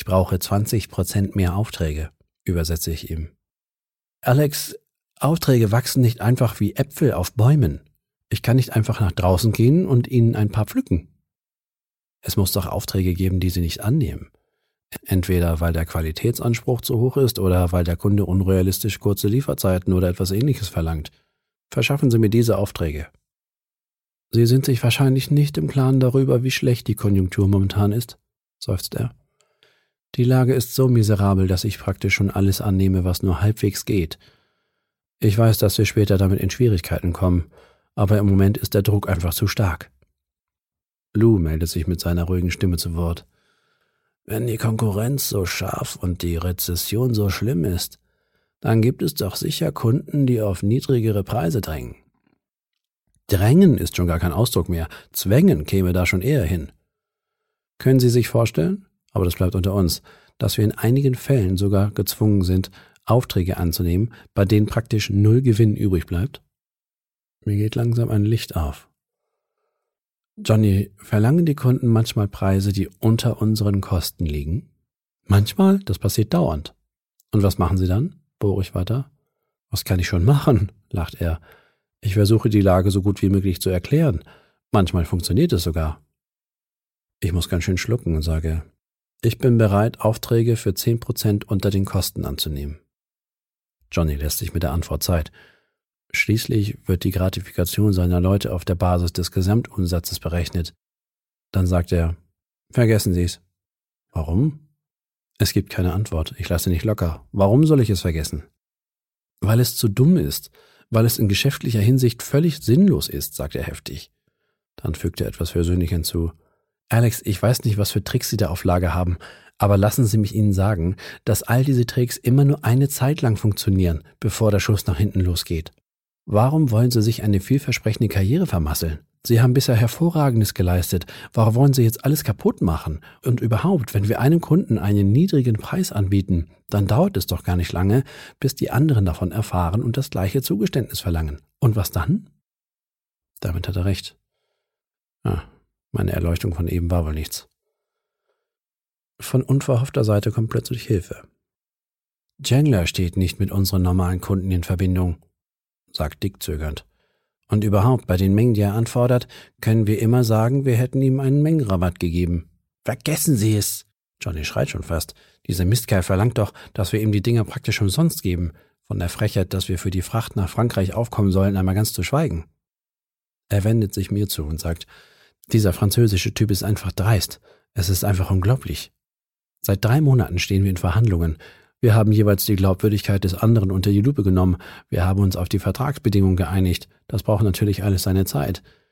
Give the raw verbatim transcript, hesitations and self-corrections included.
brauche zwanzig Prozent mehr Aufträge, übersetze ich ihm. Alex, Aufträge wachsen nicht einfach wie Äpfel auf Bäumen. Ich kann nicht einfach nach draußen gehen und ihnen ein paar pflücken. Es muss doch Aufträge geben, die sie nicht annehmen. Entweder weil der Qualitätsanspruch zu hoch ist oder weil der Kunde unrealistisch kurze Lieferzeiten oder etwas Ähnliches verlangt. Verschaffen Sie mir diese Aufträge. Sie sind sich wahrscheinlich nicht im Klaren darüber, wie schlecht die Konjunktur momentan ist, seufzt er. Die Lage ist so miserabel, dass ich praktisch schon alles annehme, was nur halbwegs geht. Ich weiß, dass wir später damit in Schwierigkeiten kommen, aber im Moment ist der Druck einfach zu stark. Lou meldet sich mit seiner ruhigen Stimme zu Wort. Wenn die Konkurrenz so scharf und die Rezession so schlimm ist, dann gibt es doch sicher Kunden, die auf niedrigere Preise drängen. Drängen ist schon gar kein Ausdruck mehr, zwängen käme da schon eher hin. Können Sie sich vorstellen, aber das bleibt unter uns, dass wir in einigen Fällen sogar gezwungen sind, Aufträge anzunehmen, bei denen praktisch null Gewinn übrig bleibt? Mir geht langsam ein Licht auf. Johnny, verlangen die Kunden manchmal Preise, die unter unseren Kosten liegen? Manchmal? Das passiert dauernd. Und was machen Sie dann? Bohre ich weiter. Was kann ich schon machen? Lacht er. Ich versuche die Lage so gut wie möglich zu erklären. Manchmal funktioniert es sogar. Ich muss ganz schön schlucken und sage, ich bin bereit, Aufträge für zehn Prozent unter den Kosten anzunehmen. Johnny lässt sich mit der Antwort Zeit. Schließlich wird die Gratifikation seiner Leute auf der Basis des Gesamtumsatzes berechnet. Dann sagt er, vergessen Sie es. Warum? Es gibt keine Antwort. Ich lasse nicht locker. Warum soll ich es vergessen? Weil es zu dumm ist. Weil es in geschäftlicher Hinsicht völlig sinnlos ist, sagt er heftig. Dann fügt er etwas versöhnlich hinzu. Alex, ich weiß nicht, was für Tricks Sie da auf Lager haben, aber lassen Sie mich Ihnen sagen, dass all diese Tricks immer nur eine Zeit lang funktionieren, bevor der Schuss nach hinten losgeht. Warum wollen Sie sich eine vielversprechende Karriere vermasseln? Sie haben bisher Hervorragendes geleistet. Warum wollen Sie jetzt alles kaputt machen? Und überhaupt, wenn wir einem Kunden einen niedrigen Preis anbieten, dann dauert es doch gar nicht lange, bis die anderen davon erfahren und das gleiche Zugeständnis verlangen. Und was dann? Damit hat er recht. Ah, meine Erleuchtung von eben war wohl nichts. Von unverhoffter Seite kommt plötzlich Hilfe. Chandler steht nicht mit unseren normalen Kunden in Verbindung, sagt Dick zögernd. Und überhaupt, bei den Mengen, die er anfordert, können wir immer sagen, wir hätten ihm einen Mengenrabatt gegeben. Vergessen Sie es! Johnny schreit schon fast. Dieser Mistkerl verlangt doch, dass wir ihm die Dinger praktisch umsonst geben. Von der Frechheit, dass wir für die Fracht nach Frankreich aufkommen sollen, einmal ganz zu schweigen. Er wendet sich mir zu und sagt, dieser französische Typ ist einfach dreist. Es ist einfach unglaublich. Seit drei Monaten stehen wir in Verhandlungen. Wir haben jeweils die Glaubwürdigkeit des anderen unter die Lupe genommen. Wir haben uns auf die Vertragsbedingungen geeinigt. Das braucht natürlich alles seine Zeit.